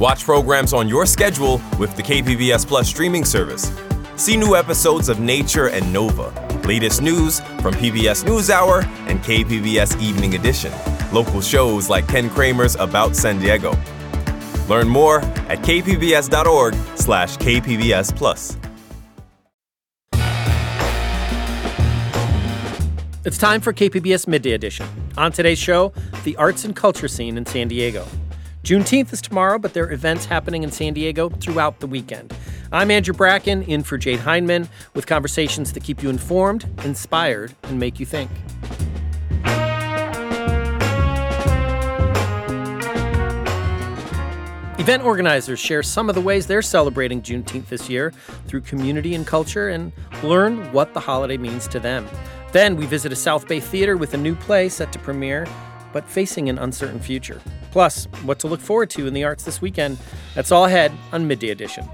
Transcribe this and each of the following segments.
Watch programs on your schedule with the KPBS Plus streaming service. See new episodes of Nature and Nova, latest news from PBS NewsHour and KPBS Evening Edition, local shows like Ken Kramer's About San Diego. Learn more at kpbs.org/KPBS Plus. It's time for KPBS Midday Edition. On today's show, the arts and culture scene in San Diego. Juneteenth is tomorrow, but there are events happening in San Diego throughout the weekend. I'm Andrew Bracken, in for Jade Hindman, with conversations that keep you informed, inspired, and make you think. Event organizers share some of the ways they're celebrating Juneteenth this year through community and culture, and learn what the holiday means to them. Then we visit a South Bay theater with a new play set to premiere, but facing an uncertain future. Plus, what to look forward to in the arts this weekend. That's all ahead on Midday Edition.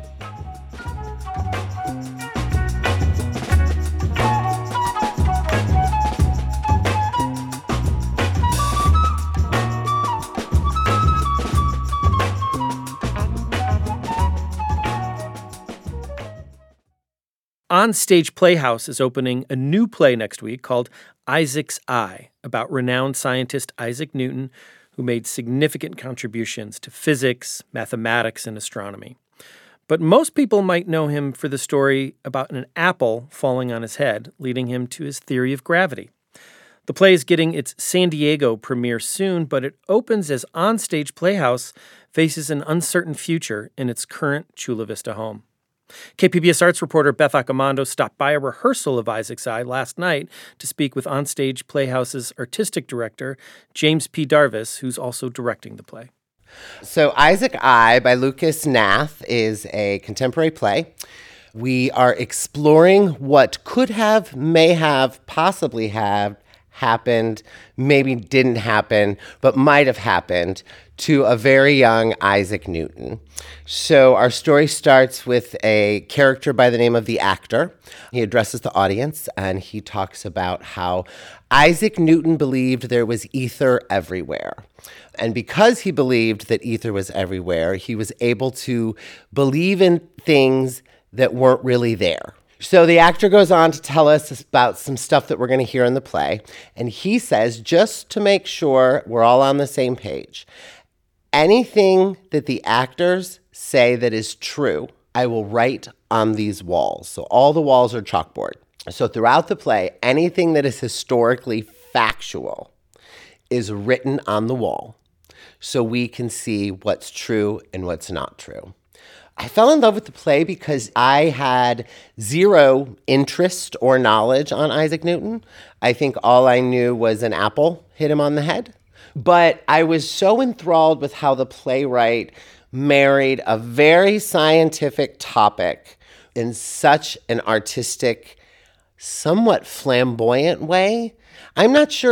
On Stage Playhouse is opening a new play next week called Isaac's Eye, about renowned scientist Isaac Newton, who made significant contributions to physics, mathematics, and astronomy. But most people might know him for the story about an apple falling on his head, leading him to his theory of gravity. The play is getting its San Diego premiere soon, but it opens as On Stage Playhouse faces an uncertain future in its current Chula Vista home. KPBS arts reporter Beth Accomando stopped by a rehearsal of Isaac's Eye last night to speak with On Stage Playhouse's artistic director, James P. Darvis, who's also directing the play. So Isaac's Eye by Lucas Nath is a contemporary play. We are exploring what could have, may have, possibly have happened, maybe didn't happen, but might have happened to a very young Isaac Newton. So our story starts with a character by the name of the Actor. He addresses the audience and he talks about how Isaac Newton believed there was ether everywhere. And because he believed that ether was everywhere, he was able to believe in things that weren't really there. So the actor goes on to tell us about some stuff that we're going to hear in the play. And he says, just to make sure we're all on the same page, anything that the actors say that is true, I will write on these walls. So all the walls are chalkboard. So throughout the play, anything that is historically factual is written on the wall so we can see what's true and what's not true. I fell in love with the play because I had zero interest or knowledge on Isaac Newton. I think all I knew was an apple hit him on the head. But I was so enthralled with how the playwright married a very scientific topic in such an artistic, somewhat flamboyant way. I'm not sure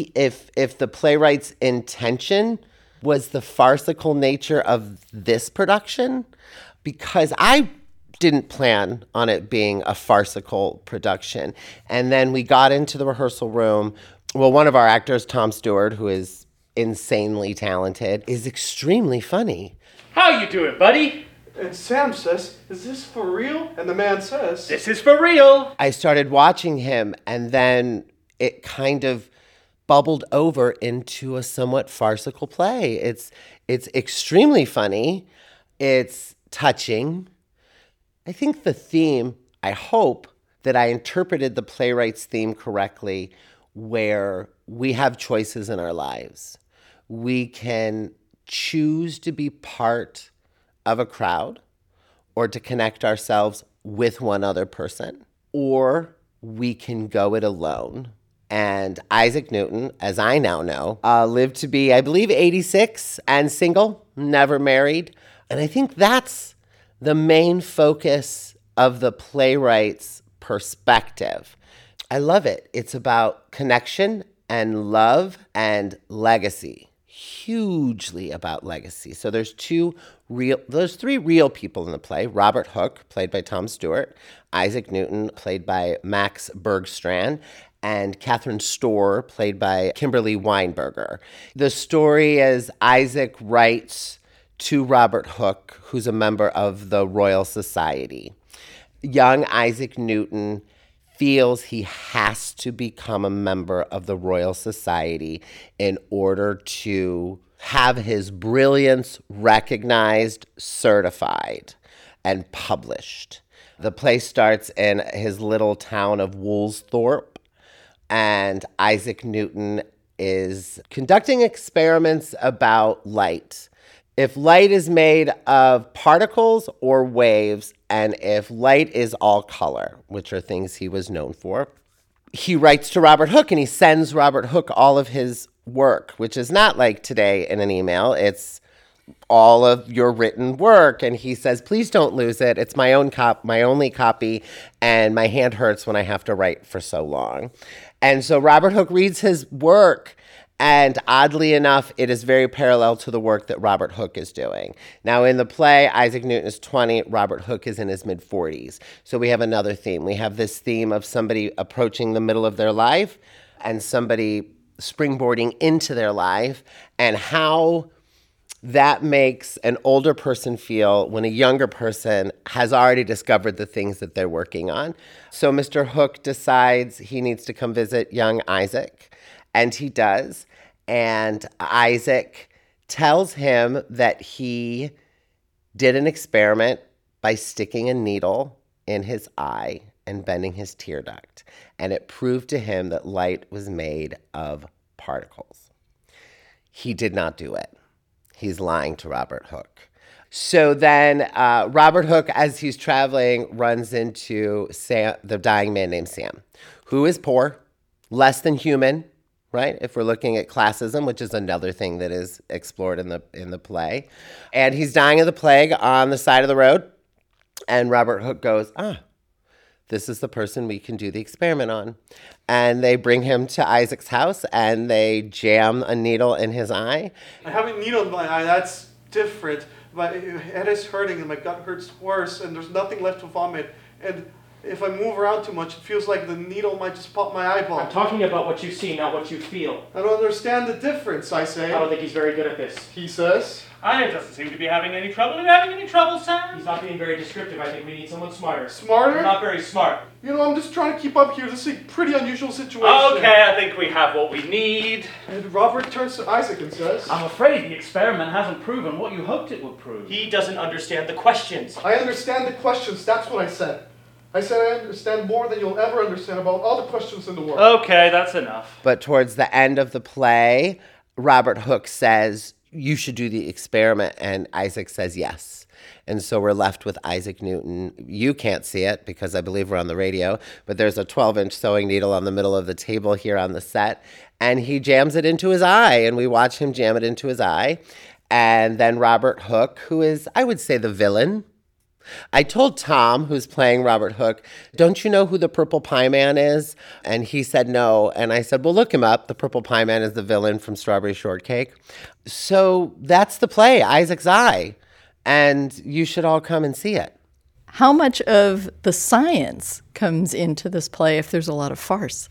if the playwright's intention was the farcical nature of this production, because I didn't plan on it being a farcical production. And then we got into the rehearsal room. Well, one of our actors, Tom Stewart, who is insanely talented, is extremely funny. How you doing, buddy? And Sam says, is this for real? And the man says, This is for real. I started watching him, and then it kind of bubbled over into a somewhat farcical play. It's extremely funny. It's touching. I think the theme, I hope that I interpreted the playwright's theme correctly, where we have choices in our lives. We can choose to be part of a crowd or to connect ourselves with one other person, or we can go it alone. And Isaac Newton, as I now know, lived to be, I believe, 86 and single, never married. And I think that's the main focus of the playwright's perspective. I love it. It's about connection and love and legacy. Hugely about legacy. So there's three real people in the play. Robert Hooke, played by Tom Stewart, Isaac Newton, played by Max Bergstrand, and Catherine Storr, played by Kimberly Weinberger. The story is Isaac writes to Robert Hooke, who's a member of the Royal Society. Young Isaac Newton feels he has to become a member of the Royal Society in order to have his brilliance recognized, certified, and published. The play starts in his little town of Woolsthorpe, and Isaac Newton is conducting experiments about light. If light is made of particles or waves, and if light is all color, which are things he was known for, he writes to Robert Hooke and he sends Robert Hooke all of his work, which is not like today in an email. It's all of your written work. And he says, please don't lose it. It's my only copy, and my hand hurts when I have to write for so long. And so Robert Hooke reads his work, and oddly enough, it is very parallel to the work that Robert Hooke is doing. Now, in the play, Isaac Newton is 20, Robert Hooke is in his mid-40s. So we have another theme. We have this theme of somebody approaching the middle of their life and somebody springboarding into their life, and how that makes an older person feel when a younger person has already discovered the things that they're working on. So Mr. Hooke decides he needs to come visit young Isaac, and he does. And Isaac tells him that he did an experiment by sticking a needle in his eye and bending his tear duct. And it proved to him that light was made of particles. He did not do it. He's lying to Robert Hooke. So then Robert Hooke, as he's traveling, runs into Sam, the dying man named Sam, who is poor, less than human, right? If we're looking at classism, which is another thing that is explored in the play. And he's dying of the plague on the side of the road. And Robert Hooke goes, this is the person we can do the experiment on. And they bring him to Isaac's house, and they jam a needle in his eye. I have a needle in my eye, that's different. My head is hurting and my gut hurts worse, and there's nothing left to vomit. And if I move around too much, it feels like the needle might just pop my eyeball. I'm talking about what you see, not what you feel. I don't understand the difference, I say. I don't think he's very good at this. He says. I doesn't seem to be having any trouble. Are you having any trouble, Sam? He's not being very descriptive. I think we need someone smarter. Smarter? Not very smart. You know, I'm just trying to keep up here. This is a pretty unusual situation. Okay, I think we have what we need. And Robert turns to Isaac and says, I'm afraid the experiment hasn't proven what you hoped it would prove. He doesn't understand the questions. I understand the questions. That's what I said. I said I understand more than you'll ever understand about all the questions in the world. Okay, that's enough. But towards the end of the play, Robert Hooke says, you should do the experiment, and Isaac says yes. And so we're left with Isaac Newton. You can't see it because I believe we're on the radio, but there's a 12-inch sewing needle on the middle of the table here on the set, and he jams it into his eye, and we watch him jam it into his eye. And then Robert Hooke, who is, I would say, the villain. I told Tom, who's playing Robert Hooke, don't you know who the Purple Pie Man is? And he said no. And I said, well, look him up. The Purple Pie Man is the villain from Strawberry Shortcake. So that's the play, Isaac's Eye. And you should all come and see it. How much of the science comes into this play if there's a lot of farce?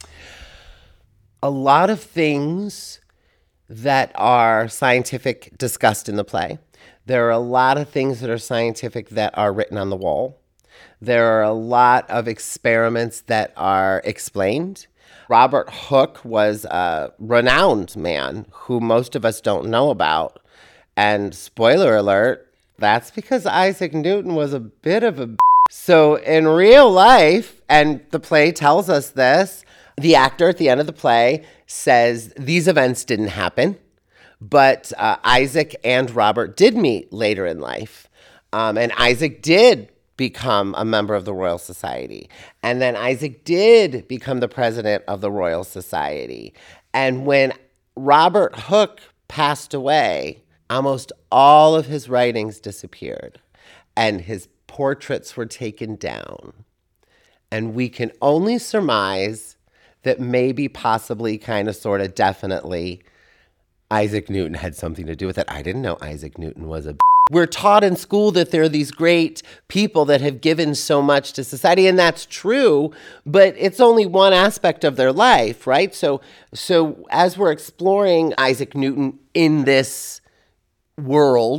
A lot of things that are scientific discussed in the play. There are a lot of things that are scientific that are written on the wall. There are a lot of experiments that are explained. Robert Hooke was a renowned man who most of us don't know about. And spoiler alert, that's because Isaac Newton was a bit of a So in real life, and the play tells us this, the actor at the end of the play says these events didn't happen. But Isaac and Robert did meet later in life. And Isaac did become a member of the Royal Society. And then Isaac did become the president of the Royal Society. And when Robert Hooke passed away, almost all of his writings disappeared. And his portraits were taken down. And we can only surmise that maybe, possibly, kind of, sort of, definitely Isaac Newton had something to do with it. I didn't know Isaac Newton was a We're taught in school that there are these great people that have given so much to society, and that's true, but it's only one aspect of their life, right? So as we're exploring Isaac Newton in this world,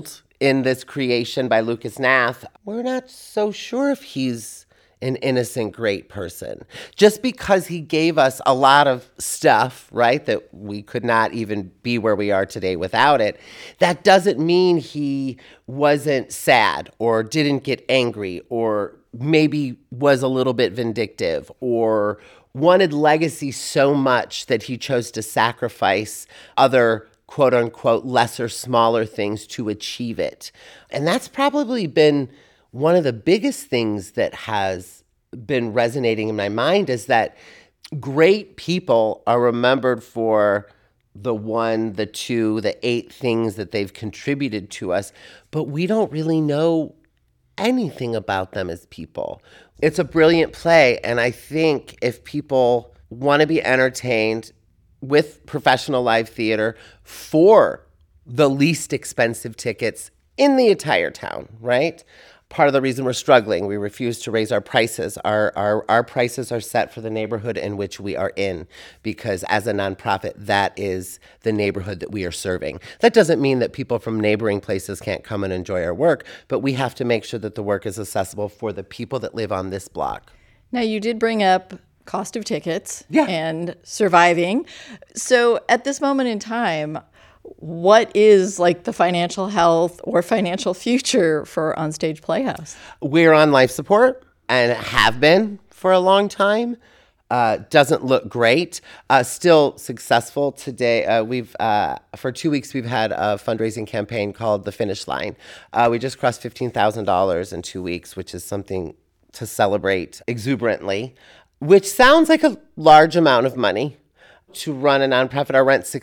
in this creation by Lucas Nath, we're not so sure if he's an innocent, great person. Just because he gave us a lot of stuff, right, that we could not even be where we are today without it, that doesn't mean he wasn't sad or didn't get angry or maybe was a little bit vindictive or wanted legacy so much that he chose to sacrifice other quote unquote lesser, smaller things to achieve it. And that's probably been one of the biggest things that has been resonating in my mind, is that great people are remembered for the 1, the 2, the 8 things that they've contributed to us, but we don't really know anything about them as people. It's a brilliant play, and I think if people want to be entertained with professional live theater for the least expensive tickets in the entire town, right? Part of the reason we're struggling, we refuse to raise our prices. Our prices are set for the neighborhood in which we are in, because as a nonprofit, that is the neighborhood that we are serving. That doesn't mean that people from neighboring places can't come and enjoy our work, but we have to make sure that the work is accessible for the people that live on this block. Now, you did bring up cost of tickets Yeah. and surviving. So at this moment in time, what is like the financial health or financial future for Onstage Playhouse? We're on life support and have been for a long time. Doesn't look great. Still successful today. We've for 2 weeks we've had a fundraising campaign called The Finish Line. We just crossed $15,000 in 2 weeks, which is something to celebrate exuberantly, which sounds like a large amount of money. To run a nonprofit, our rent's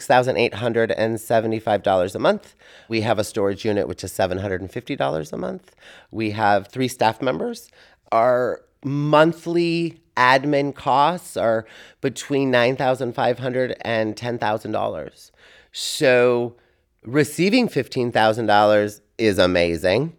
$6,875 a month. We have a storage unit, which is $750 a month. We have 3 staff members. Our monthly admin costs are between $9,500 and $10,000. So receiving $15,000 is amazing.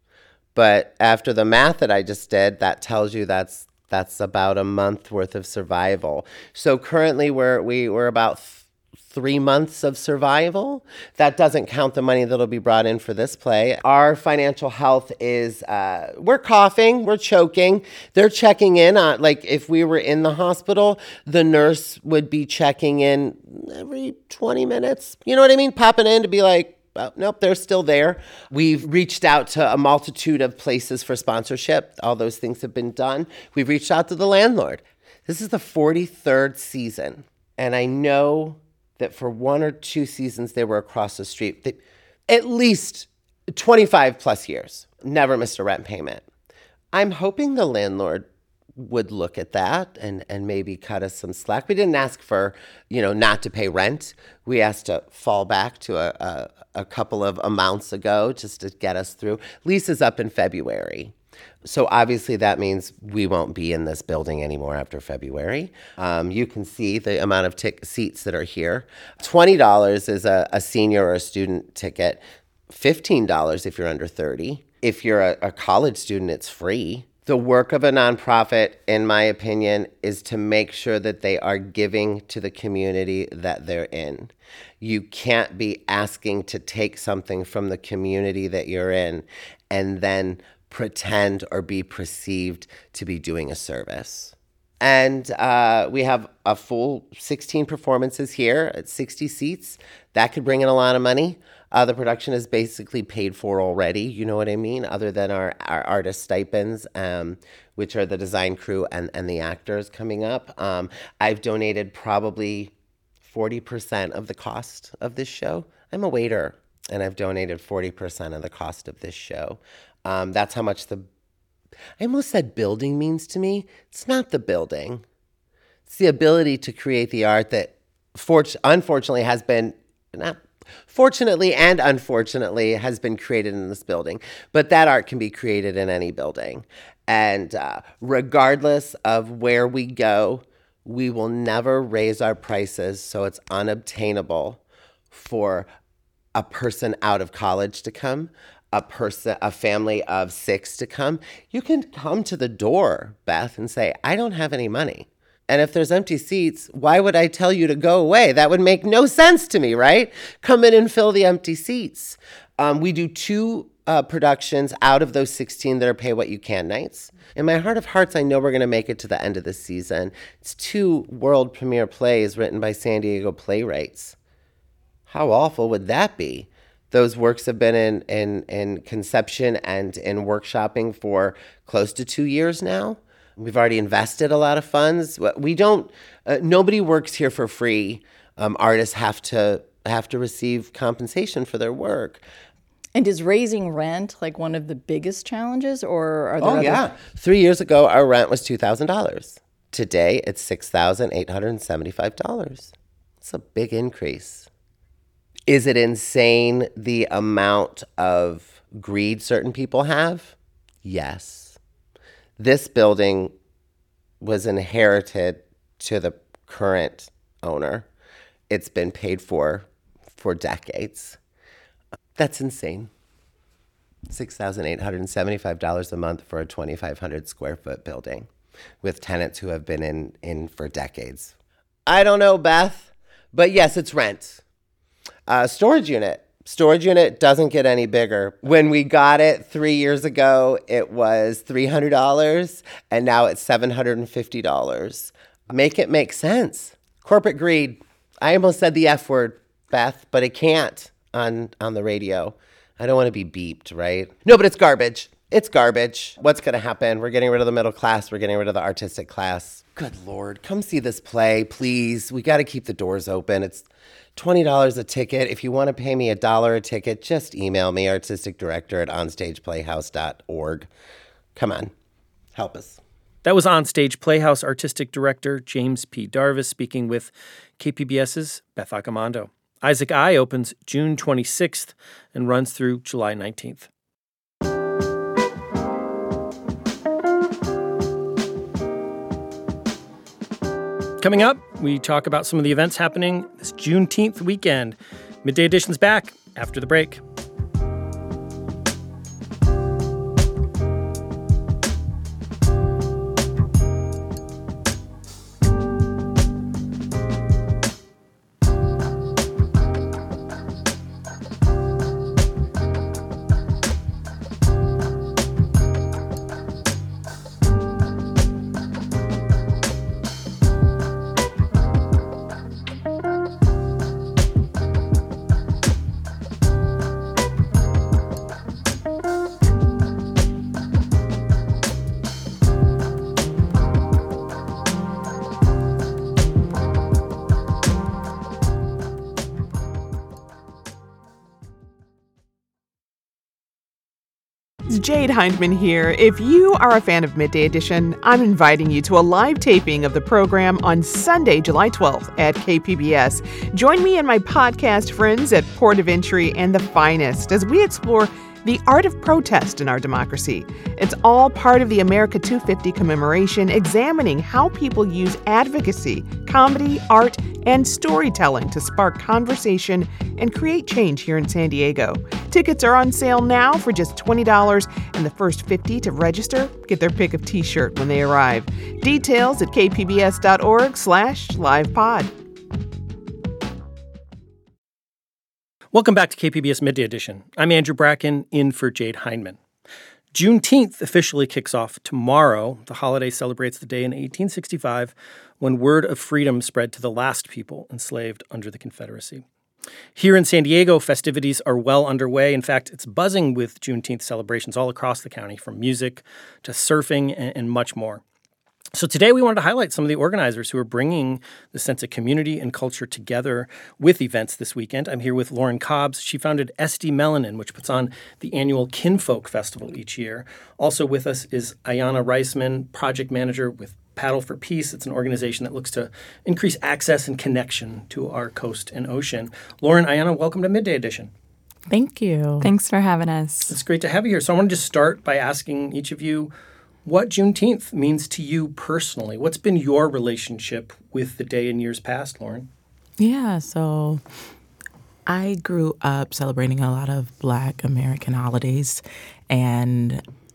But after the math that I just did, that tells you that's about a month worth of survival. So currently we're about 3 months of survival. That doesn't count the money that'll be brought in for this play. Our financial health is, we're coughing, we're choking. They're checking in on, like if we were in the hospital, the nurse would be checking in every 20 minutes. You know what I mean? Popping in to be like, oh, nope, they're still there. We've reached out to a multitude of places for sponsorship. All those things have been done. We've reached out to the landlord. This is the 43rd season. And I know that for 1 or 2 seasons, they were across the street. At least 25 plus years. Never missed a rent payment. I'm hoping the landlord would look at that and maybe cut us some slack. We didn't ask for, not to pay rent. We asked to fall back to a couple of amounts ago just to get us through. Lease is up in February. So obviously that means we won't be in this building anymore after February. You can see the amount of seats that are here. $20 is a senior or a student ticket. $15 if you're under 30. If you're a college student, it's free. The work of a nonprofit, in my opinion, is to make sure that they are giving to the community that they're in. You can't be asking to take something from the community that you're in and then pretend or be perceived to be doing a service. And we have a full 16 performances here at 60 seats. That could bring in a lot of money. The production is basically paid for already, you know what I mean, other than our artist stipends, which are the design crew and the actors coming up. I've donated probably 40% of the cost of this show. I'm a waiter, and I've donated 40% of the cost of this show. That's how much I almost said building means to me. It's not the building. It's the ability to create the art that unfortunately has been, not fortunately and unfortunately, has been created in this building. But that art can be created in any building. And regardless of where we go, we will never raise our prices so it's unobtainable for a person out of college to come, a family of 6 to come. You can come to the door, Beth, and say, I don't have any money. And if there's empty seats, why would I tell you to go away? That would make no sense to me, right? Come in and fill the empty seats. We do 2 productions out of those 16 that are Pay What You Can nights. In my heart of hearts, I know we're going to make it to the end of the season. It's 2 world premiere plays written by San Diego playwrights. How awful would that be? Those works have been in conception and in workshopping for close to 2 years now. We've already invested a lot of funds. We don't. Nobody works here for free. Artists have to receive compensation for their work. And is raising rent like one of the biggest challenges, or are there other? Yeah. 3 years ago, our rent was $2,000. Today, it's $6,875. It's a big increase. Is it insane the amount of greed certain people have? Yes. This building was inherited to the current owner. It's been paid for decades. That's insane. $6,875 a month for a 2,500 square foot building with tenants who have been in for decades. I don't know, Beth, but yes, it's rent. Storage unit doesn't get any bigger. When we got it 3 years ago, it was $300, and now it's $750. Make it make sense. Corporate greed. I almost said the F word, Beth, but it can't on the radio. I don't want to be beeped, right? No, but it's garbage. It's garbage. What's going to happen? We're getting rid of the middle class. We're getting rid of the artistic class. Good Lord. Come see this play, please. We got to keep the doors open. It's $20 a ticket. If you want to pay me $1 a ticket, just email me, artisticdirector@onstageplayhouse.org. Come on. Help us. That was Onstage Playhouse Artistic Director James P. Darvis speaking with KPBS's Beth Accomando. Isaac Eye opens June 26th and runs through July 19th. Coming up, we talk about some of the events happening this Juneteenth weekend. Midday Edition's back after the break. Jade Hindman here. If you are a fan of Midday Edition, I'm inviting you to a live taping of the program on Sunday, July 12th at KPBS. Join me and my podcast friends at Port of Entry and The Finest as we explore the art of protest in our democracy. It's all part of the America 250 commemoration, examining how people use advocacy, comedy, art, and storytelling to spark conversation and create change here in San Diego. Tickets are on sale now for just $20, and the first 50 to register get their pick of t-shirt when they arrive. Details at kpbs.org/livepod. Welcome back to KPBS Midday Edition. I'm Andrew Bracken, in for Jade Hindman. Juneteenth officially kicks off tomorrow. The holiday celebrates the day in 1865 when word of freedom spread to the last people enslaved under the Confederacy. Here in San Diego, festivities are well underway. In fact, it's buzzing with Juneteenth celebrations all across the county, from music to surfing and much more. So today we wanted to highlight some of the organizers who are bringing the sense of community and culture together with events this weekend. I'm here with Lauren Cobbs. She founded SD Melanin, which puts on the annual Kinfolk Festival each year. Also with us is Ayanna Reisman, project manager with Paddle for Peace. It's an organization that looks to increase access and connection to our coast and ocean. Lauren, Ayanna, welcome to Midday Edition. Thank you. Thanks for having us. It's great to have you here. So I want to just start by asking each of you what Juneteenth means to you personally. What's been your relationship with the day in years past, Lauren? Yeah, so I grew up celebrating a lot of Black American holidays, and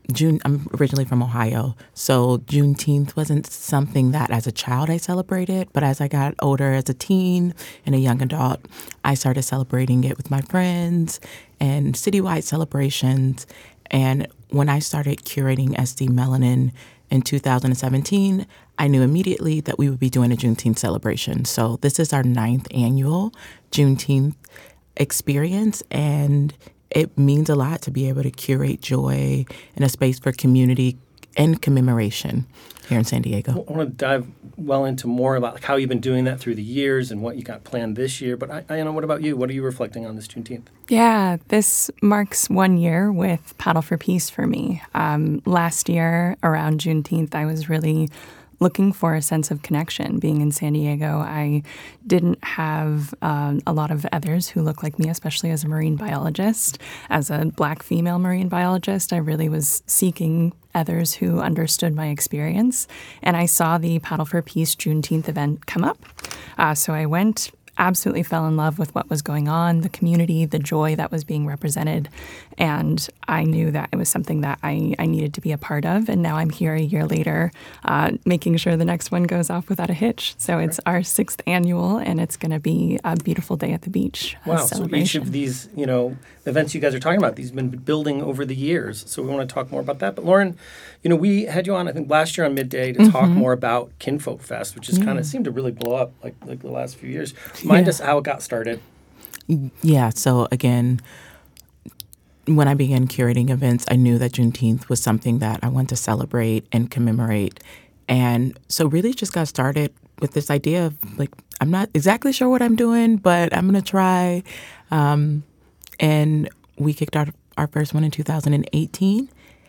I'm originally from Ohio, so Juneteenth wasn't something that as a child I celebrated, but as I got older as a teen and a young adult, I started celebrating it with my friends and citywide celebrations. And when I started curating SD Melanin in 2017, I knew immediately that we would be doing a Juneteenth celebration. So this is our 9th annual Juneteenth experience, and it means a lot to be able to curate joy in a space for community and commemoration here in San Diego. I want to dive well into more about like how you've been doing that through the years and what you got planned this year. But Ayanna, what about you? What are you reflecting on this Juneteenth? Yeah, this marks 1 year with Paddle for Peace for me. Last year around Juneteenth, I was really looking for a sense of connection. Being in San Diego, I didn't have a lot of others who look like me, especially as a marine biologist. As a Black female marine biologist, I really was seeking others who understood my experience. And I saw the Paddle for Peace Juneteenth event come up. So I went, absolutely fell in love with what was going on, the community, the joy that was being represented. And I knew that it was something that I needed to be a part of. And now I'm here a year later, making sure the next one goes off without a hitch. So it's our 6th annual, and it's going to be a beautiful day at the beach. Wow, so each of these, events you guys are talking about, these have been building over the years. So we want to talk more about that. But Lauren, we had you on, I think, last year on Midday to talk more about Kinfolk Fest, which has kind of seemed to really blow up like the last few years. Remind us how it got started. Yeah, so again, when I began curating events, I knew that Juneteenth was something that I wanted to celebrate and commemorate. And so really just got started with this idea of like, I'm not exactly sure what I'm doing, but I'm going to try. And we kicked our first one in 2018.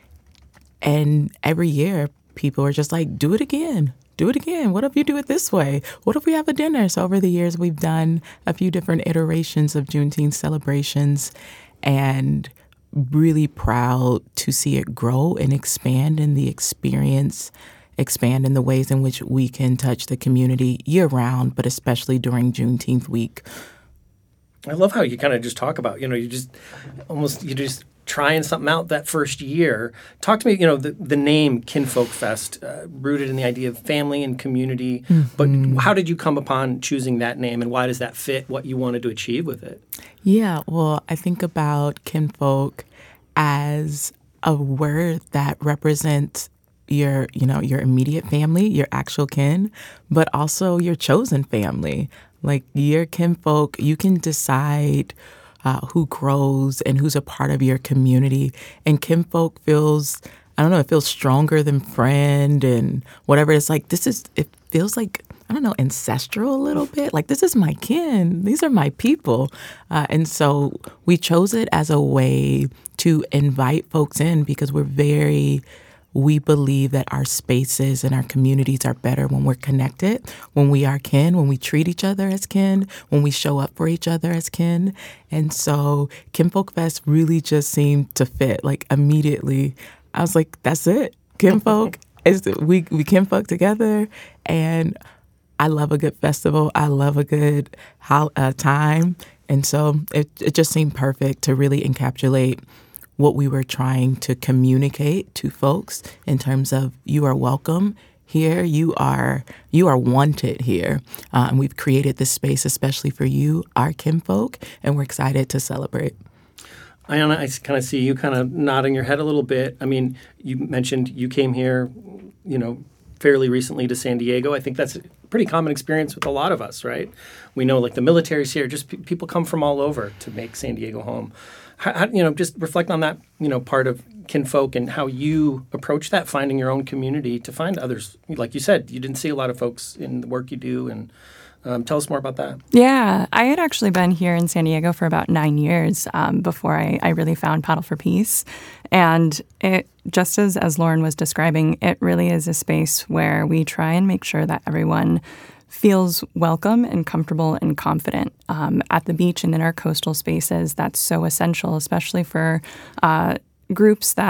And every year people are just like, do it again. Do it again. What if you do it this way? What if we have a dinner? So over the years, we've done a few different iterations of Juneteenth celebrations, and really proud to see it grow and expand in the experience, expand in the ways in which we can touch the community year round, but especially during Juneteenth week. I love how you kind of just talk about, you just trying something out that first year. Talk to me, the name Kinfolk Fest, rooted in the idea of family and community. But how did you come upon choosing that name, and why does that fit what you wanted to achieve with it? Yeah, well, I think about kinfolk as a word that represents your immediate family, your actual kin, but also your chosen family. Like your kinfolk, you can decide who grows and who's a part of your community. And kinfolk feels, it feels stronger than friend and whatever. It's like, it feels like, ancestral a little bit. Like, this is my kin. These are my people. And so we chose it as a way to invite folks in because we believe that our spaces and our communities are better when we're connected, when we are kin, when we treat each other as kin, when we show up for each other as kin. And so Kinfolk Fest really just seemed to fit. Like immediately, I was like, that's it. Kinfolk, we kinfolk together. And I love a good festival. I love a good time. And so it just seemed perfect to really encapsulate what we were trying to communicate to folks in terms of you are welcome here, you are wanted here. And we've created this space especially for you, our kinfolk, and we're excited to celebrate. Ayanna, I kind of see you kind of nodding your head a little bit. I mean, you mentioned you came here, fairly recently to San Diego. I think that's a pretty common experience with a lot of us, right? We know like the military's here, just people come from all over to make San Diego home. How, just reflect on that, part of kinfolk and how you approach that, finding your own community to find others. Like you said, you didn't see a lot of folks in the work you do, and tell us more about that. Yeah, I had actually been here in San Diego for about 9 years before I really found Paddle for Peace. And it, just as Lauren was describing, it really is a space where we try and make sure that everyone feels welcome and comfortable and confident at the beach and in our coastal spaces. That's so essential, especially for groups that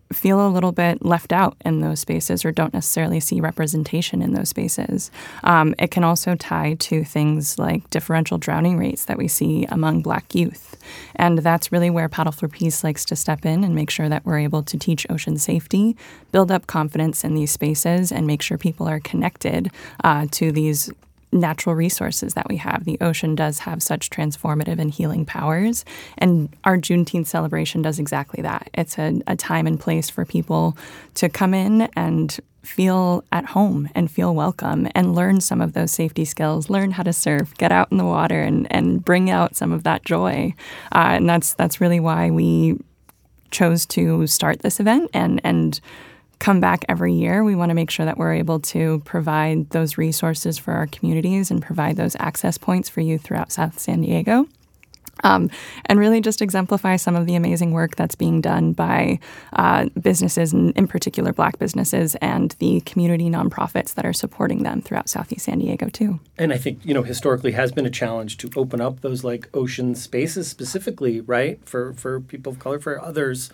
feel a little bit left out in those spaces or don't necessarily see representation in those spaces. It can also tie to things like differential drowning rates that we see among Black youth. And that's really where Paddle for Peace likes to step in and make sure that we're able to teach ocean safety, build up confidence in these spaces, and make sure people are connected to these natural resources that we have. The ocean does have such transformative and healing powers, and our Juneteenth celebration does exactly that. It's a time and place for people to come in and feel at home and feel welcome and learn some of those safety skills, learn how to surf, get out in the water and bring out some of that joy. And that's really why we chose to start this event and come back every year. We want to make sure that we're able to provide those resources for our communities and provide those access points for youth throughout South San Diego. And really just exemplify some of the amazing work that's being done by businesses, and in particular Black businesses, and the community nonprofits that are supporting them throughout Southeast San Diego too. And I think, historically has been a challenge to open up those like ocean spaces specifically, right, for people of color, for others.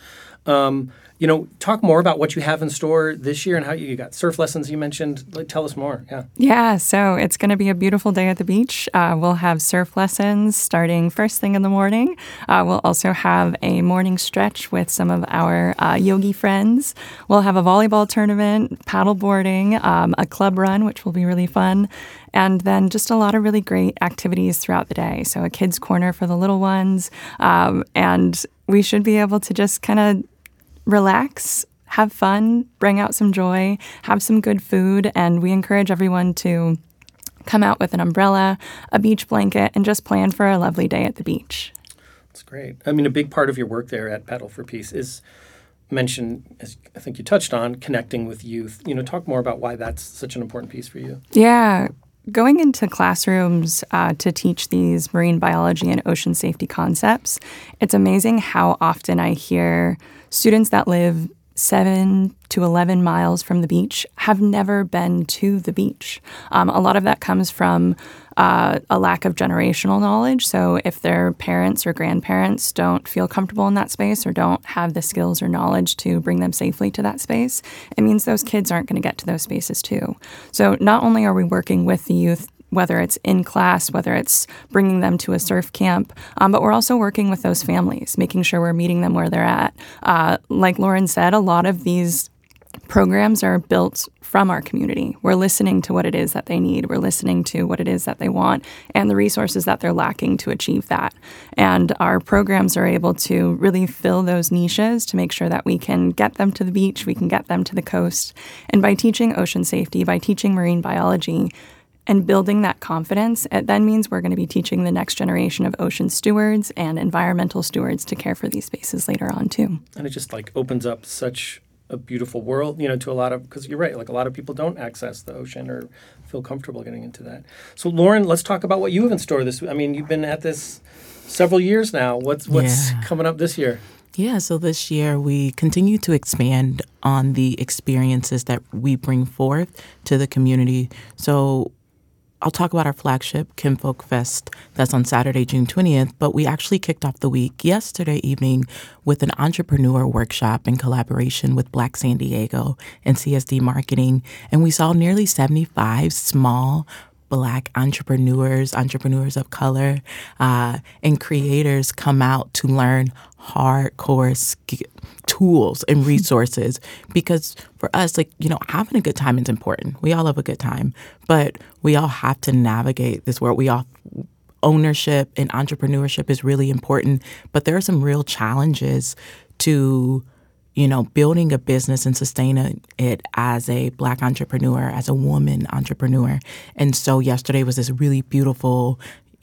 Talk more about what you have in store this year and how you got surf lessons you mentioned. Tell us more. Yeah, so it's going to be a beautiful day at the beach. We'll have surf lessons starting first thing in the morning. We'll also have a morning stretch with some of our yogi friends. We'll have a volleyball tournament, paddle boarding, a club run, which will be really fun, and then just a lot of really great activities throughout the day. So a kids' corner for the little ones, and we should be able to just kind of relax, have fun, bring out some joy, have some good food, and we encourage everyone to come out with an umbrella, a beach blanket, and just plan for a lovely day at the beach. That's great. I mean, a big part of your work there at Paddle for Peace is mentioned, as I think you touched on, connecting with youth. Talk more about why that's such an important piece for you. Yeah. Going into classrooms to teach these marine biology and ocean safety concepts, it's amazing how often I hear students that live 7 to 11 miles from the beach have never been to the beach. A lot of that comes from a lack of generational knowledge. So if their parents or grandparents don't feel comfortable in that space or don't have the skills or knowledge to bring them safely to that space, it means those kids aren't going to get to those spaces too. So not only are we working with the youth, whether it's in class, whether it's bringing them to a surf camp, but we're also working with those families, making sure we're meeting them where they're at. Like Lauren said, a lot of these programs are built from our community. We're listening to what it is that they need. We're listening to what it is that they want and the resources that they're lacking to achieve that. And our programs are able to really fill those niches to make sure that we can get them to the beach, we can get them to the coast. And by teaching ocean safety, by teaching marine biology, and building that confidence, it then means we're going to be teaching the next generation of ocean stewards and environmental stewards to care for these spaces later on, too. And it just opens up such a beautiful world, to a lot of, because you're right, a lot of people don't access the ocean or feel comfortable getting into that. So Lauren, let's talk about what you have in store this week. I mean, you've been at this several years now. What's coming up this year? Yeah, so this year we continue to expand on the experiences that we bring forth to the community. So I'll talk about our flagship, Kinfolk Fest, that's on Saturday, June 20th, but we actually kicked off the week yesterday evening with an entrepreneur workshop in collaboration with Black San Diego and CSD Marketing, and we saw nearly 75 small Black entrepreneurs of color, and creators come out to learn hardcore tools and resources, because for us, having a good time is important. We all have a good time, but we all have to navigate this world. Ownership and entrepreneurship is really important, but there are some real challenges to building a business and sustaining it as a Black entrepreneur, as a woman entrepreneur. And so yesterday was this really beautiful,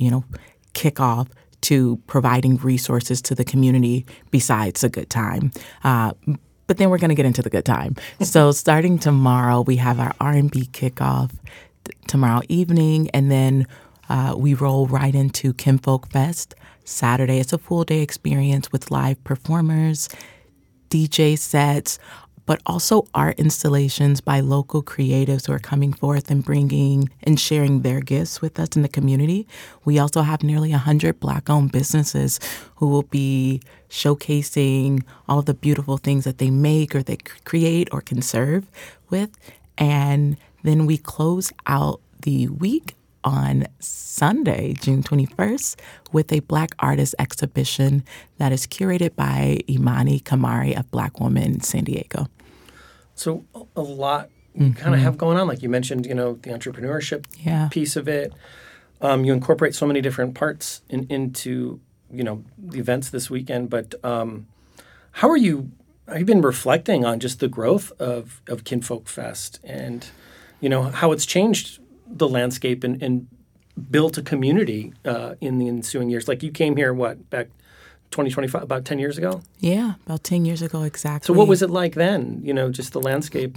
kickoff to providing resources to the community besides a good time. But then we're going to get into the good time. So starting tomorrow, we have our R&B kickoff tomorrow evening, and then we roll right into Kinfolk Fest Saturday. It's a full day experience with live performers, DJ sets, but also art installations by local creatives who are coming forth and bringing and sharing their gifts with us in the community. We also have nearly 100 Black-owned businesses who will be showcasing all of the beautiful things that they make or they create or conserve with. And then we close out the week on Sunday, June 21st, with a Black artist exhibition that is curated by Imani Kamari, a Black woman in San Diego. So a lot you kind of have going on. Like you mentioned, the entrepreneurship piece of it. You incorporate so many different parts into, the events this weekend. But how are you? Have you been reflecting on just the growth of Kinfolk Fest and, how it's changed the landscape and built a community in the ensuing years? Like you came here, back 2025, about 10 years ago? Yeah, about 10 years ago, exactly. So what was it like then, just the landscape?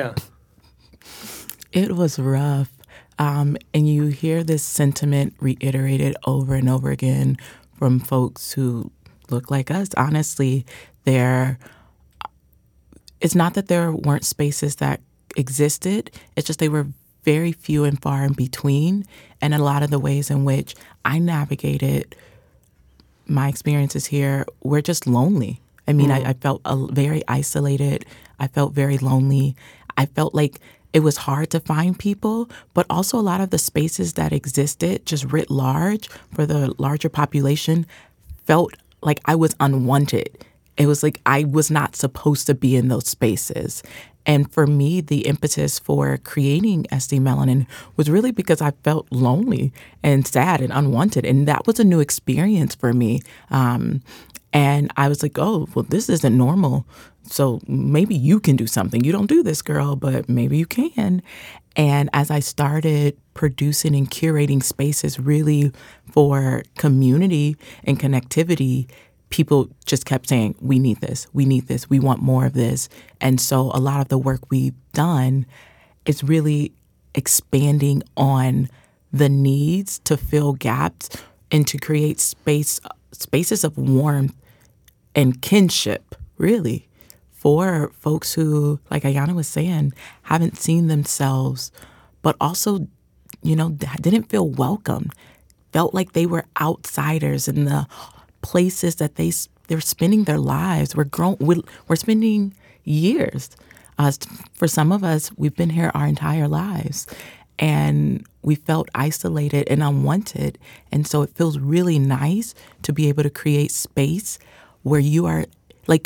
It was rough. And you hear this sentiment reiterated over and over again from folks who look like us. Honestly, it's not that there weren't spaces that existed. It's just they were very few and far in between. And a lot of the ways in which I navigated my experiences here were just lonely. I mean, I felt very isolated. I felt very lonely. I felt like it was hard to find people, but also a lot of the spaces that existed just writ large for the larger population felt like I was unwanted. It was like I was not supposed to be in those spaces. And for me, the impetus for creating SD Melanin was really because I felt lonely and sad and unwanted. And that was a new experience for me. And I was like, oh, well, this isn't normal. So maybe you can do something. You don't do this, girl, but maybe you can. And as I started producing and curating spaces really for community and connectivity, people just kept saying, we need this, we want more of this. And so a lot of the work we've done is really expanding on the needs to fill gaps and to create spaces of warmth and kinship, really, for folks who, like Ayana was saying, haven't seen themselves, but also, didn't feel welcome, felt like they were outsiders in the places that they're spending their lives. We're spending years. For some of us, we've been here our entire lives, and we felt isolated and unwanted. And so it feels really nice to be able to create space where you are like,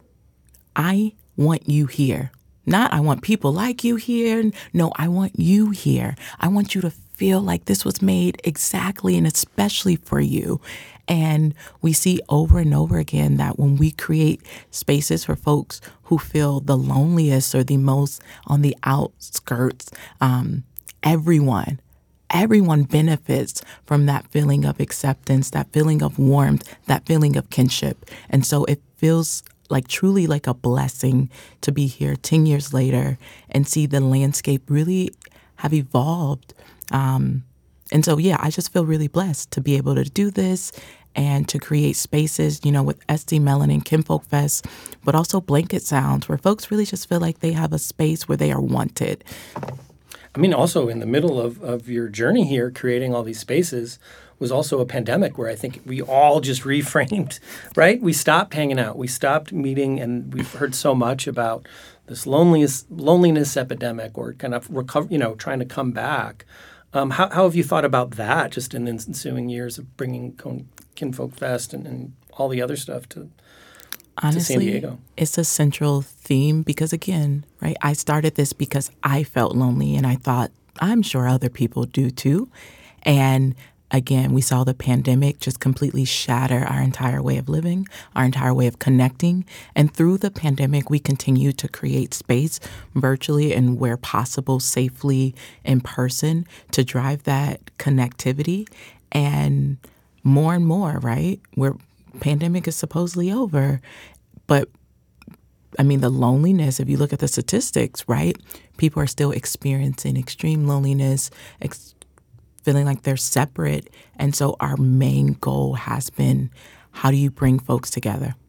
I want you here. Not I want people like you here. No, I want you here. I want you to feel like this was made exactly and especially for you. And we see over and over again that when we create spaces for folks who feel the loneliest or the most on the outskirts, everyone benefits from that feeling of acceptance, that feeling of warmth, that feeling of kinship. And so it feels like truly like a blessing to be here 10 years later and see the landscape really have evolved. And so, I just feel really blessed to be able to do this and to create spaces, with SD Melanin, Kinfolk Fest, but also Blanket Sounds, where folks really just feel like they have a space where they are wanted. I mean, also in the middle of your journey here, creating all these spaces, was also a pandemic where I think we all just reframed, right? We stopped hanging out. We stopped meeting, and we've heard so much about this loneliness epidemic or kind of trying to come back. How have you thought about that just in the ensuing years of bringing Kinfolk Fest and all the other stuff to San Diego? It's a central theme because, again, right, I started this because I felt lonely and I thought, I'm sure other people do too. And again, we saw the pandemic just completely shatter our entire way of living, our entire way of connecting. And through the pandemic, we continued to create space virtually and where possible, safely in person to drive that connectivity. And more, right? Pandemic is supposedly over. But I mean, the loneliness, if you look at the statistics, right? People are still experiencing extreme loneliness, feeling like they're separate. And so our main goal has been, how do you bring folks together?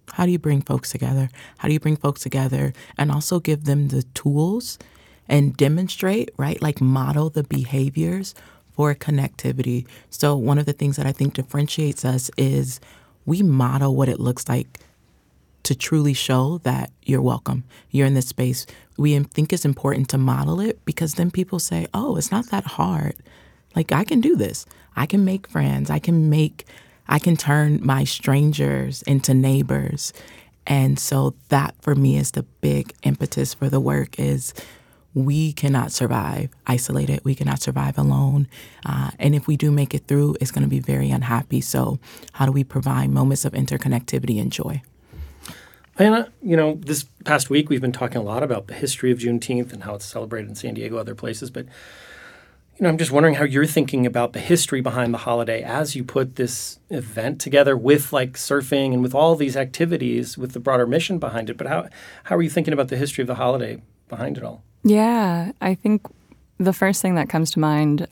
How do you bring folks together? How do you bring folks together and also give them the tools and demonstrate, right? Like model the behaviors for connectivity. So one of the things that I think differentiates us is we model what it looks like to truly show that you're welcome, you're in this space. We think it's important to model it because then people say, oh, it's not that hard. Like, I can do this. I can make friends. I can turn my strangers into neighbors. And so that for me is the big impetus for the work is we cannot survive isolated. We cannot survive alone. And if we do make it through, it's going to be very unhappy. So how do we provide moments of interconnectivity and joy? Anna, this past week we've been talking a lot about the history of Juneteenth and how it's celebrated in San Diego, other places. But, I'm just wondering how you're thinking about the history behind the holiday as you put this event together with like surfing and with all these activities with the broader mission behind it. But how are you thinking about the history of the holiday behind it all? Yeah, I think the first thing that comes to mind,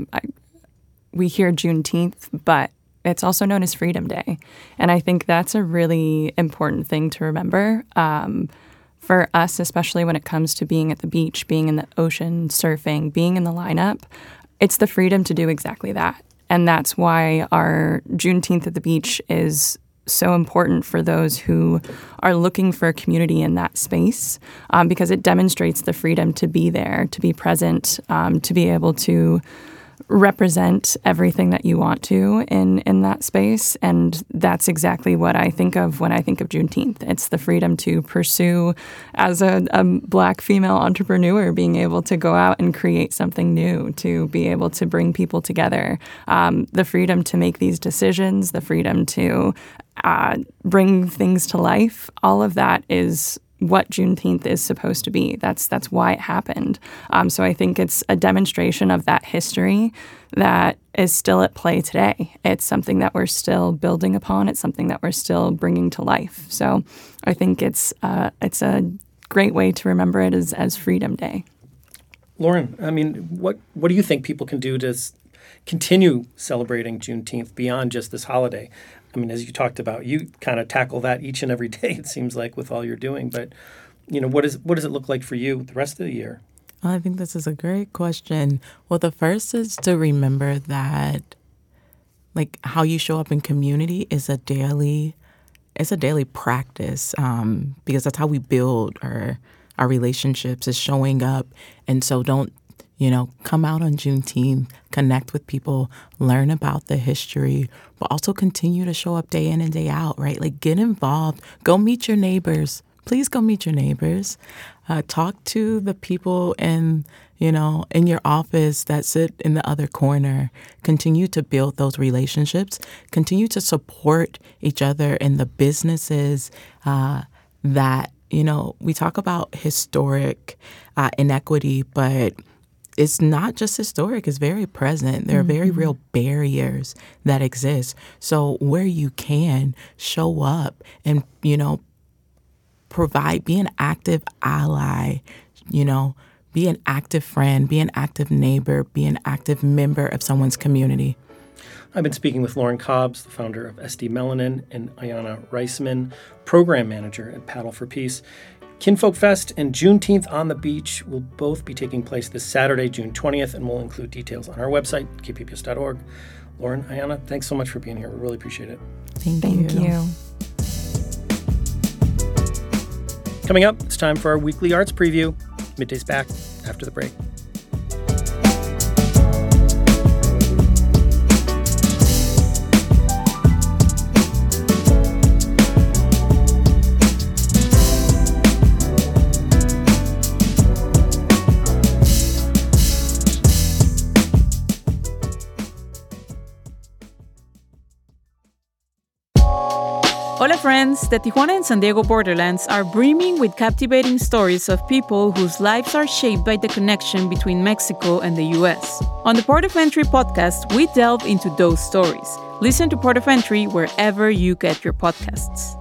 we hear Juneteenth, but it's also known as Freedom Day. And I think that's a really important thing to remember for us, especially when it comes to being at the beach, being in the ocean, surfing, being in the lineup. It's the freedom to do exactly that. And that's why our Juneteenth at the beach is so important for those who are looking for a community in that space, because it demonstrates the freedom to be there, to be present, to be able to represent everything that you want to in that space. And that's exactly what I think of when I think of Juneteenth. It's the freedom to pursue, as a Black female entrepreneur, being able to go out and create something new, to be able to bring people together, the freedom to make these decisions, the freedom to bring things to life. All of that is what Juneteenth is supposed to be. That's why it happened. So I think it's a demonstration of that history that is still at play today. It's something that we're still building upon. It's something that we're still bringing to life. So I think it's a great way to remember it as Freedom Day. Lauren, what do you think people can do to continue celebrating Juneteenth beyond just this holiday? As you talked about, you kind of tackle that each and every day, it seems like, with all you're doing. But, what does it look like for you the rest of the year? I think this is a great question. Well, the first is to remember that, like, how you show up in community is a daily practice, because that's how we build our relationships, is showing up. And so don't, come out on Juneteenth, connect with people, learn about the history, but also continue to show up day in and day out, right? Like, get involved. Go meet your neighbors. Please go meet your neighbors. Talk to the people in your office that sit in the other corner. Continue to build those relationships. Continue to support each other in the businesses that, we talk about historic inequity, but it's not just historic, it's very present. There are very real barriers that exist. So where you can, show up and, provide, be an active ally, be an active friend, be an active neighbor, be an active member of someone's community. I've been speaking with Lauren Cobbs, the founder of SD Melanin, and Ayanna Reisman, program manager at Paddle for Peace. Kinfolk Fest and Juneteenth on the Beach will both be taking place this Saturday, June 20th, and we'll include details on our website, kpbs.org. Lauren, Ayanna, thanks so much for being here. We really appreciate it. Thank you. Coming up, it's time for our weekly arts preview. Midday's back after the break. Hola friends, the Tijuana and San Diego borderlands are brimming with captivating stories of people whose lives are shaped by the connection between Mexico and the U.S. On the Port of Entry podcast, we delve into those stories. Listen to Port of Entry wherever you get your podcasts.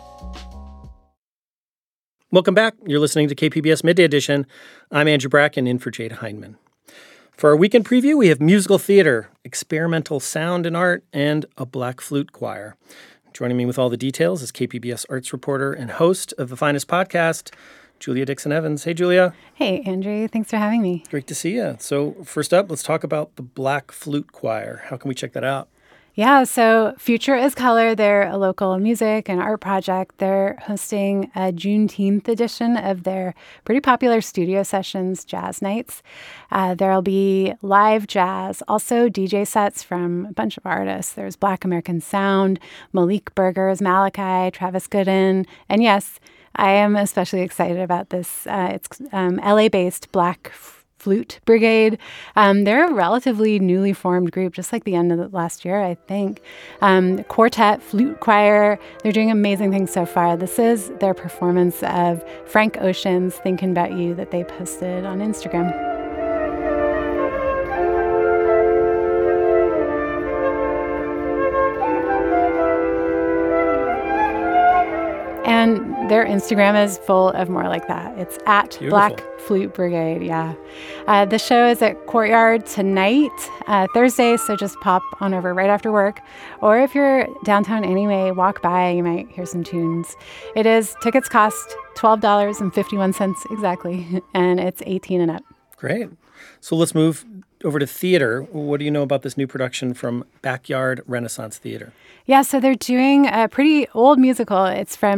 Welcome back. You're listening to KPBS Midday Edition. I'm Andrew Bracken, in for Jada Hindman. For our weekend preview, we have musical theater, experimental sound and art, and a black flute choir. Joining me with all the details is KPBS arts reporter and host of The Finest Podcast, Julia Dixon-Evans. Hey, Julia. Hey, Andrew. Thanks for having me. Great to see you. So first up, let's talk about the Black Flute Choir. How can we check that out? Yeah, so Future is Color, they're a local music and art project. They're hosting a Juneteenth edition of their pretty popular studio sessions, Jazz Nights. There'll be live jazz, also DJ sets from a bunch of artists. There's Black American Sound, Malik Berger's Malachi, Travis Gooden, and yes, I am especially excited about this. It's LA-based Black Flute Brigade. They're a relatively newly formed group, just like the end of the last year, I think. Quartet, flute choir, they're doing amazing things so far. This is their performance of Frank Ocean's Thinking About You that they posted on Instagram. And their Instagram is full of more like that. It's at Beautiful. Black Flute Brigade, yeah. The show is at Courtyard tonight, Thursday, so just pop on over right after work. Or if you're downtown anyway, walk by, you might hear some tunes. Tickets cost $12.51 exactly, and it's 18 and up. Great. So let's move over to theater. What do you know about this new production from Backyard Renaissance Theater? Yeah, so they're doing a pretty old musical. It's from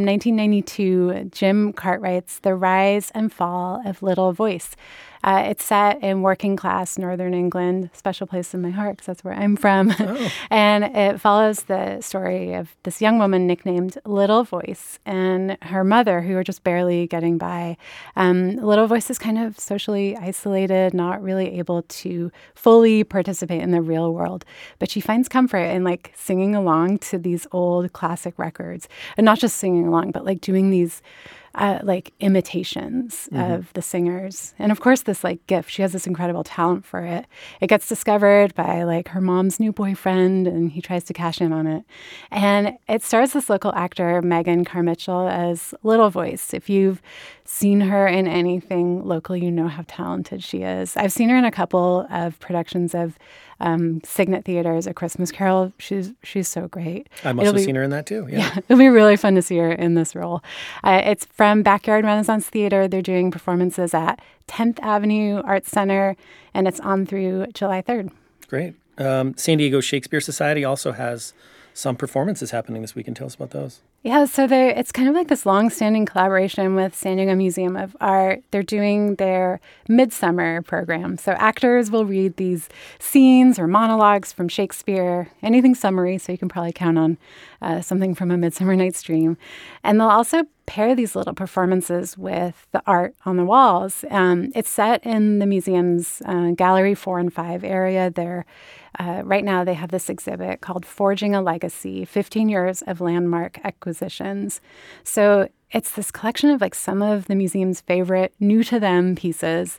1992, Jim Cartwright's The Rise and Fall of Little Voice. It's set in working class Northern England, special place in my heart because that's where I'm from. Oh. And it follows the story of this young woman nicknamed Little Voice and her mother, who are just barely getting by. Little Voice is kind of socially isolated, not really able to fully participate in the real world. But she finds comfort in like singing along to these old classic records. And not just singing along, but like doing these like imitations of the singers. And of course, this like gift, she has this incredible talent for it. It gets discovered by like her mom's new boyfriend, and he tries to cash in on it. And it stars this local actor, Megan Carmichael, as Little Voice. If you've seen her in anything local, you know how talented she is. I've seen her in a couple of productions of Signet Theater's A Christmas Carol. She's so great. I must have seen her in that too. Yeah, it'll be really fun to see her in this role. It's from Backyard Renaissance Theater. They're doing performances at 10th Avenue Arts Center, and it's on through July 3rd. Great. San Diego Shakespeare Society also has some performances happening this weekend. Tell us about those. Yeah, so it's kind of like this long-standing collaboration with San Diego Museum of Art. They're doing their Midsummer program. So actors will read these scenes or monologues from Shakespeare, anything summery, so you can probably count on something from A Midsummer Night's Dream. And they'll also pair these little performances with the art on the walls. It's set in the museum's Gallery 4 and 5 area. Right now they have this exhibit called Forging a Legacy, 15 Years of Landmark Acquisitions. So it's this collection of like some of the museum's favorite new to them pieces,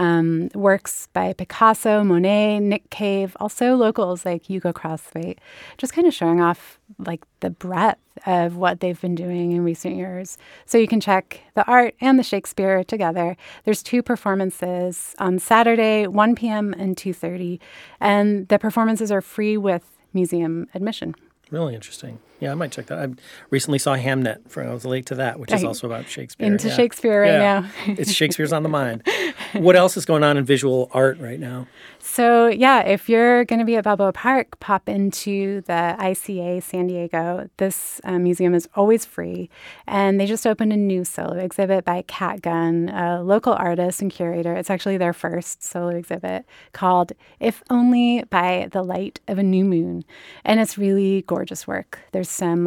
works by Picasso, Monet, Nick Cave, also locals like Hugo Crosswaite, just kind of showing off like the breadth of what they've been doing in recent years. So you can check the art and the Shakespeare together. There's 2 performances on Saturday, 1 p.m. and 2:30, and the performances are free with museum admission. Really interesting. Yeah, I might check that. I recently saw Hamnet. I was late to that, which is also about Shakespeare. Into Shakespeare right now. It's Shakespeare's on the mind. What else is going on in visual art right now? So, yeah, if you're going to be at Balboa Park, pop into the ICA San Diego. This museum is always free. And they just opened a new solo exhibit by Kat Gunn, a local artist and curator. It's actually their first solo exhibit called If Only by the Light of a New Moon. And it's really gorgeous work. There's some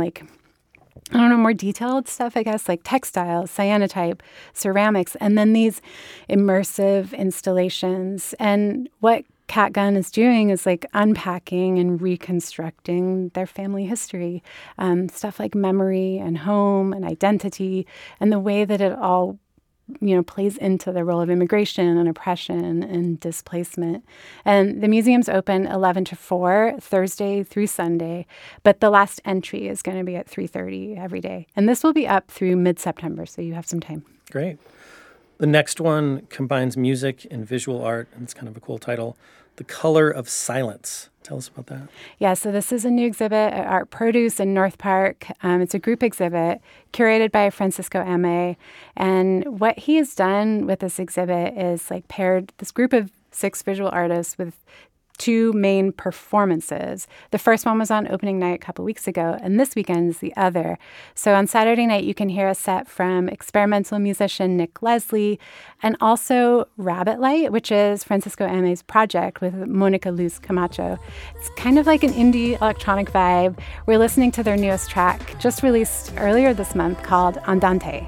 more detailed stuff, I guess, like textiles, cyanotype, ceramics, and then these immersive installations. And what Kat Gunn is doing is like unpacking and reconstructing their family history, stuff like memory and home and identity, and the way that it all plays into the role of immigration and oppression and displacement. And the museum's open 11 to 4, Thursday through Sunday, but the last entry is going to be at 3:30 every day. And this will be up through mid-September, so you have some time. Great. The next one combines music and visual art, and it's kind of a cool title, The Color of Silence. Tell us about that. Yeah, so this is a new exhibit at Art Produce in North Park. It's a group exhibit curated by Francisco M.A. And what he has done with this exhibit is paired this group of 6 visual artists with 2 main performances. The first one was on opening night a couple weeks ago, and this weekend is the other. So on Saturday night, you can hear a set from experimental musician Nick Leslie, and also Rabbit Light, which is Francisco M.A.'s project with Monica Luz Camacho. It's kind of like an indie electronic vibe. We're listening to their newest track, just released earlier this month, called Andante.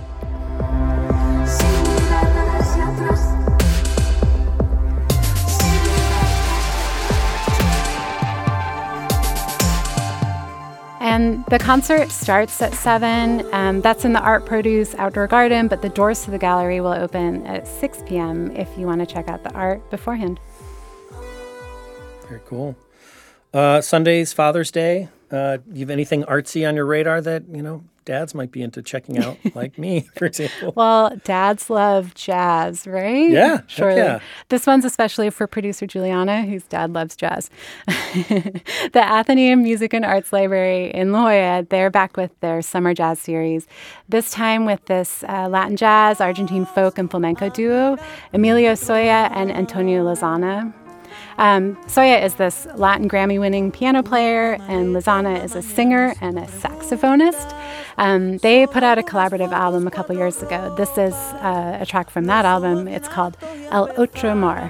And the concert starts at 7. That's in the Art Produce Outdoor Garden, but the doors to the gallery will open at 6 p.m. if you want to check out the art beforehand. Very cool. Sunday's Father's Day. You have anything artsy on your radar that, dads might be into checking out, like me, for example? Well, dads love jazz, right? Yeah, surely. Yeah. This one's especially for producer Juliana, whose dad loves jazz. The Athenaeum Music and Arts Library in La Jolla, they're back with their summer jazz series. This time with this Latin jazz, Argentine folk, and flamenco duo, Emilio Soya and Antonio Lozana. Soya is this Latin Grammy-winning piano player, and Lozana is a singer and a saxophonist. They put out a collaborative album a couple years ago. This is a track from that album. It's called El Otro Mar.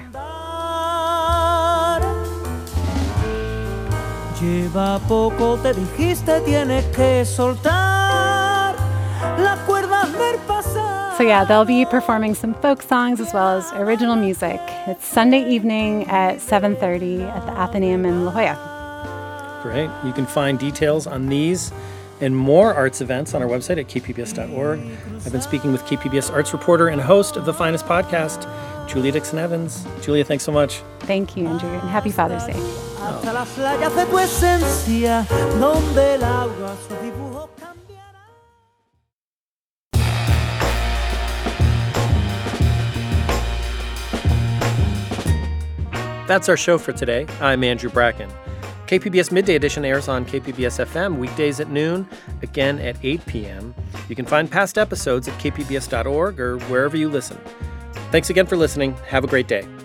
Lleva poco te dijiste tienes que soltar la cuerda ver pasar. So yeah, they'll be performing some folk songs as well as original music. It's Sunday evening at 7:30 at the Athenaeum in La Jolla. Great. You can find details on these and more arts events on our website at kpbs.org. I've been speaking with KPBS arts reporter and host of The Finest Podcast, Julia Dixon Evans. Julia, thanks so much. Thank you, Andrew, and happy Father's Day. That's our show for today. I'm Andrew Bracken. KPBS Midday Edition airs on KPBS FM weekdays at noon, again at 8 p.m. You can find past episodes at kpbs.org or wherever you listen. Thanks again for listening. Have a great day.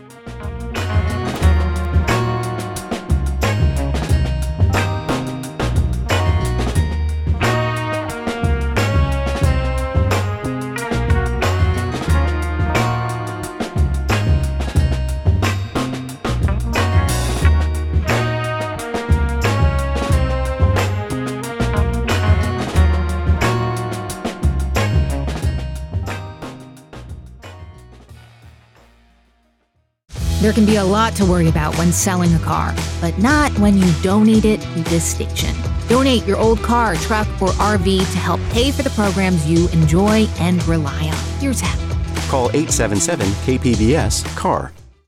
There can be a lot to worry about when selling a car, but not when you donate it to this station. Donate your old car, truck, or RV to help pay for the programs you enjoy and rely on. Here's how. Call 877-KPBS-CAR.